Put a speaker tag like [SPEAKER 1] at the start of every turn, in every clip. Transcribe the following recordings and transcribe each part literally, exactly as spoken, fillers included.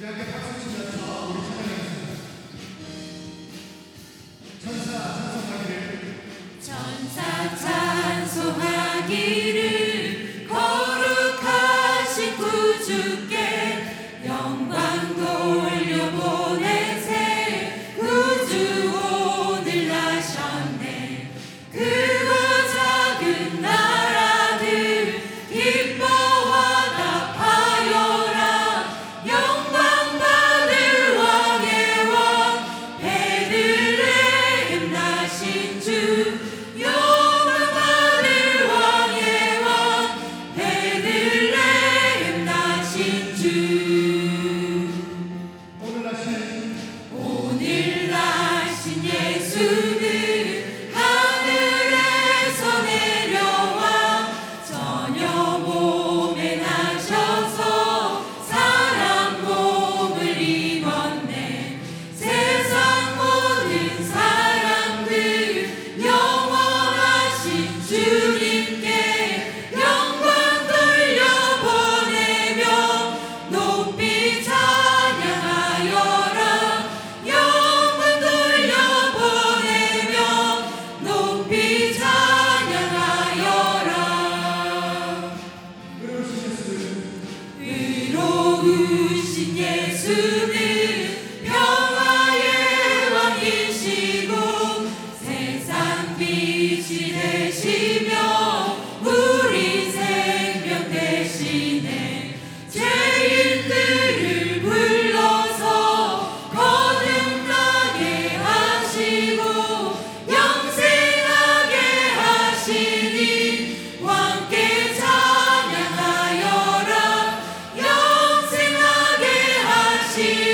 [SPEAKER 1] 영생하게 하시니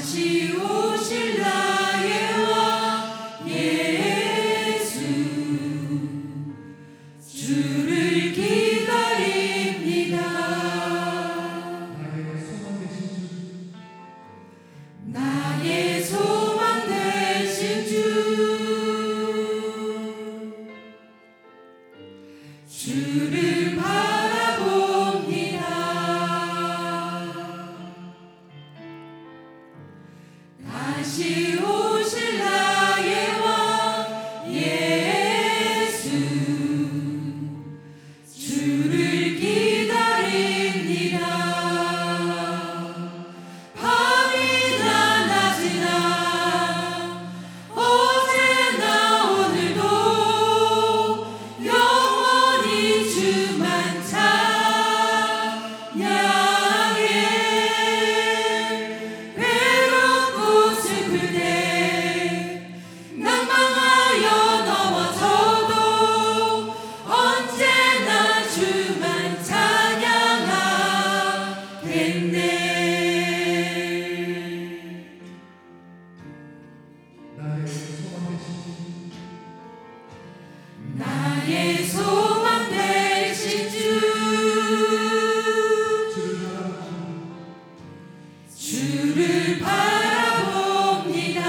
[SPEAKER 1] 다시 오실 나의 왕 예수, 주를 기다립니다. 나의 소망 되신 주, 주를 바라봅니다. 다시 오실 나의 왕 예수, 주를 기다립니다. 밤이나 낮이나 어제나 오늘도 영원히 주만 찬양해. 외롭고 슬플 때 낭망하여 넘어져도 언제나 주만 찬양하겠네. 나의 소망 되신 주, 주를 바라봅니다.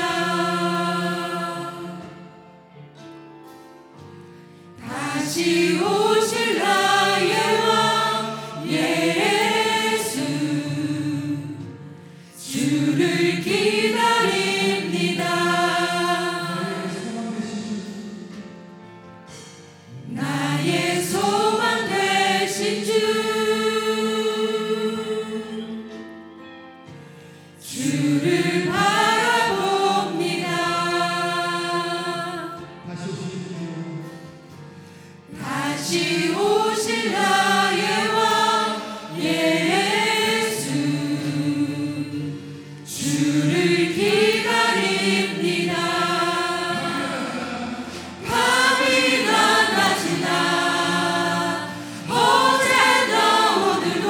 [SPEAKER 1] 다시 오실 나의 왕 예수, 주를 기다립니다. 나의 소망 되신 주, 주를 바라봅니다. 다시 오실 나의 왕 예수, 주를 기다립니다. 밤이나 낮이나 어제나 오늘도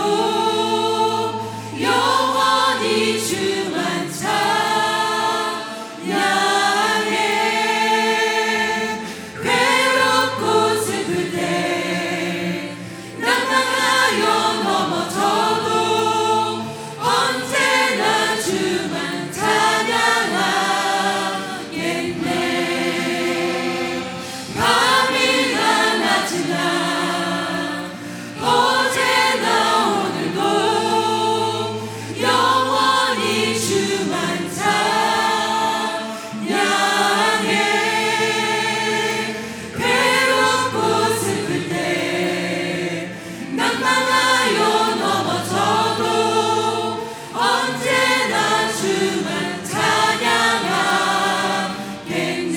[SPEAKER 1] 영원히 주만 찬양해. 외롭고 슬플 때 낭망하여 넘어져도 언제나 주만 찬양하겠네. 밤이나 낮이나 어제나 오늘도 영원히 주만 찬양해. 외롭고 슬플 때 낭망하여 넘어져도 언제나 주만 찬양하겠네.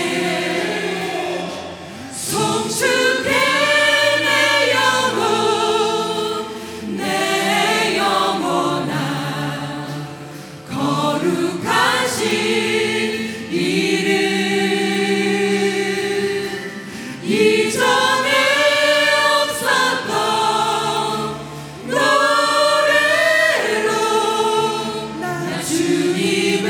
[SPEAKER 1] 송축해 내 영혼, 내 영혼아, 거룩하신 이름. 이전에 없었던 노래로 나 주님을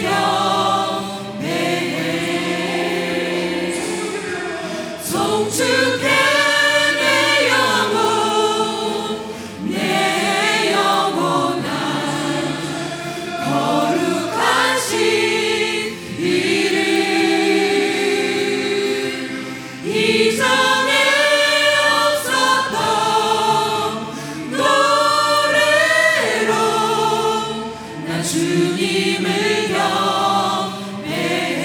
[SPEAKER 1] 경배해. 송축해 내 영혼, 내 영혼아, 거룩하신 이름. 이전에 없었던 노래로 나 주님을 경배해.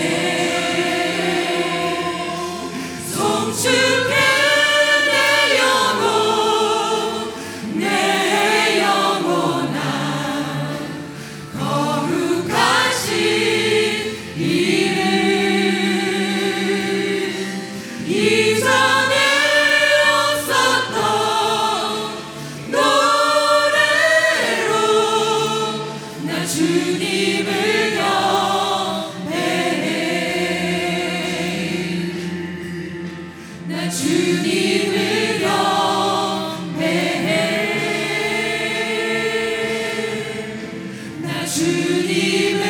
[SPEAKER 1] 송축해 내 영혼, 내 영혼아, 거룩하신 이름. 이전에 없었던 노래로 나 주님을 경배해. 나 주님을 경배해. 나 주님을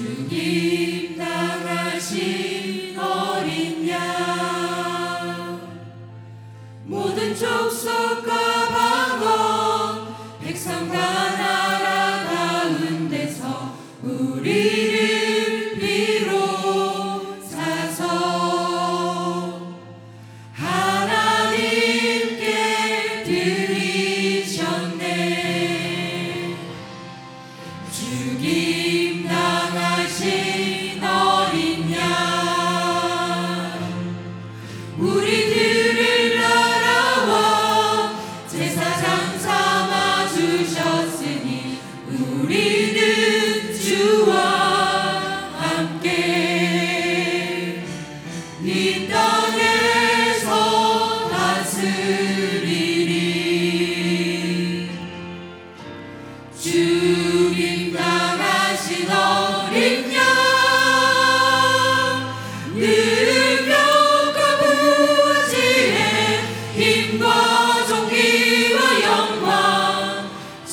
[SPEAKER 1] 주님 나가신 어린 양 모든 족속과 방언 백성과 나라 가운데서 우리를 비롯사서 하나님께 드리셨네. 죽임 당하신 어린 양 우리들을 날아와 제사장 삼아 주셨으니 우리는 주와 함께 이 땅에서 다스리리. 죽임 당하신 어린 양 능력과 부지에 힘과 존귀와 영광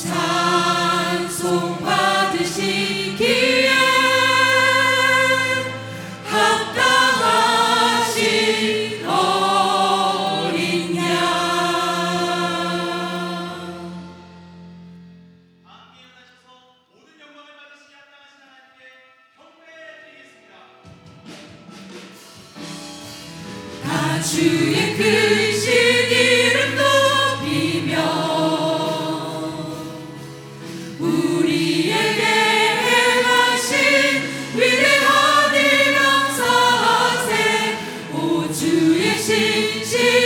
[SPEAKER 1] 찬송 받으시기에 합당하신 어린 양.
[SPEAKER 2] 함께 일어나셔서 모든 영광을 받으시기 합당하신 하나님께 경배드리겠습니다.
[SPEAKER 1] 다 주의 크신 이름 높이며 우리에게 행하신 위대한 일 감사하세. 오 주의 신실